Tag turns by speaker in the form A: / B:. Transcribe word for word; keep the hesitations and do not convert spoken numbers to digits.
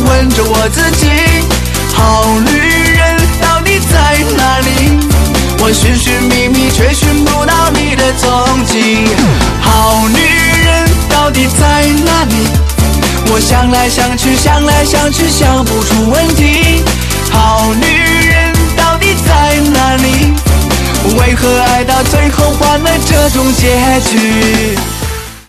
A: 问着我自己，好女人到底在哪里？我寻寻觅觅，却寻不到你的踪迹。好女人到底在哪里？我想来想去，想来想去，想不出问题。好女人到底在哪里？为何爱到最后换了这种结局？